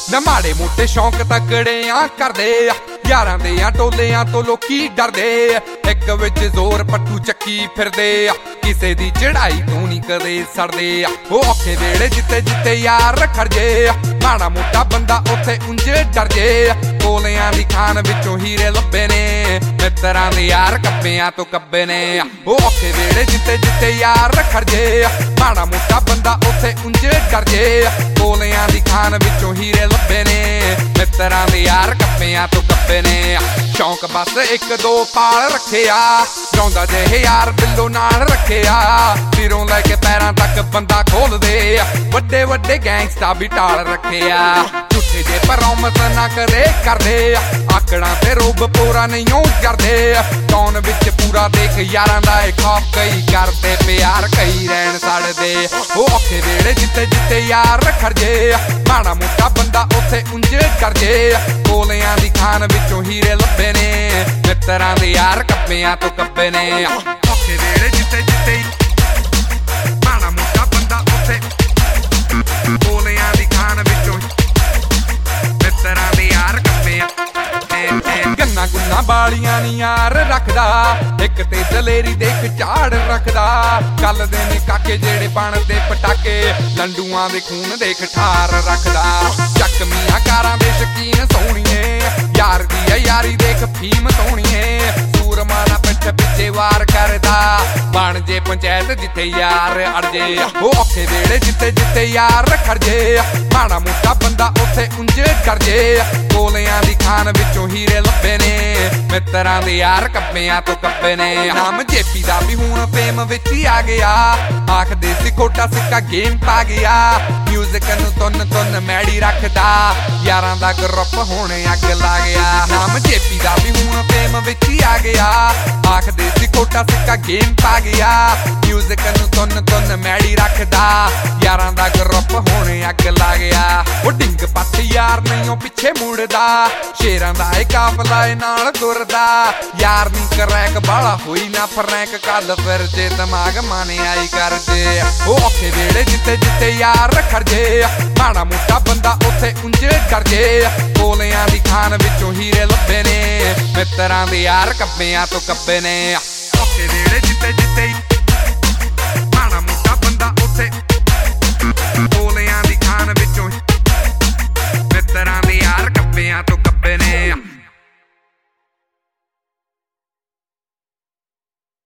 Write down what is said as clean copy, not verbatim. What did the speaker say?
ना माड़े मोटे शौक तकड़ियां करदे यारां दे टोलियां तो लोकी डरदे एक विच जोर पट्टू चक्की फिरदे किसे दी चढ़ाई तो नहीं कदे सड़दे औखे वेले जिते जिते यार खड़जे माड़ा मोटा बंदा उत्थे उंज डरजे कोलियां दी खान विचों हीरे लब्बे ने मित्रां दे यार कब्बियां तो कब्बे ने औखे वेले जिते जिते यार खड़जे माड़ा मोटा बंदा उत्थे उंज डरजे कोलियां दी खान विचों हीरे लब्बे ने मित्रां दे यार कब्बियां तो कब्बे ने शौक बस एक दो पाल रखे रौंदा जे यार बिल्लो नाल रखे सिरों लैके पैरां तक बंदा खोल दे वड्डे वड्डे गैंगस्टर भी टाल रखे झूठे जे प्रॉमिस ना करे करदे आकड़ां ते रोब पूरा नहीं करदे कौन विच पूरा देख यारां दा खौफ कई करदे प्यार कई रहन सड़दे औखे वेले जिते जिते यार खड़जे माड़ा मोटा बंदा उत्थे उंज डरजे कोलियां दी खान विचों हीरे लब्बे ने मित्रां दे यार कब्बियां तो कब्बे ने औखे वेले जिते जिते माड़ा मोटा बंदा उत्थे कोलियां दी खान विचों मित्रां दे यार कब्बियां गन्ना गुन्ना बालियां नी यार रखदा एक ते दलेरी देख झाड़ रखदा कल दे ने काके जेड़े बनदे पटाके लंडूआं दे खून देख ठार रखदा चकमियां कारां दे शकीन सोहणीए यार दी यारी देख फीम सोहणीए सूरमा ना पिठ पिछे वार करदा बन जे पंचायत जिथे यार अड़जे औखे वेले जिते जिते यार खड़जे माड़ा मोटा बंदा उत्थे उंज डरजे कोलियां दी खान विचों हीरे लब्बे ने मित्रां दे यार कब्बियां तो कब्बे ने नाम जेपी दा भी हुण फेम विच ही आ गया आखदे सी खोटा सिक्का गेम पा गया म्यूजिक नूं तुन तुन मैड़ी रखदा यारां दा ग्रुप हुण अग ला गया नाम जेपी दा भी हुण फेम विच ही आ गया आखदे सी खोटा सिक्का गेम पा गया म्यूजिक नूं तुन तुन मैड़ी रखदा यारां दा ग्रुप हुण अग ला गया ओ डिंग पत्त यार नहीं पिछे मुड़दा शेरां दा काफला नाल तुरदा यार नी करैक बाला होई ना फरैक कल फिर जे दिमाग माने आई कर जे औखे वेले जिते जिते यार खड़जे माड़ा मोटा बंदा उत्थे उंज डरजे कोलियां दी खान विचों हीरे लब्बे ने मित्रां दे यार कब्बियां तो कब्बे ने औखे वेले जिते जिते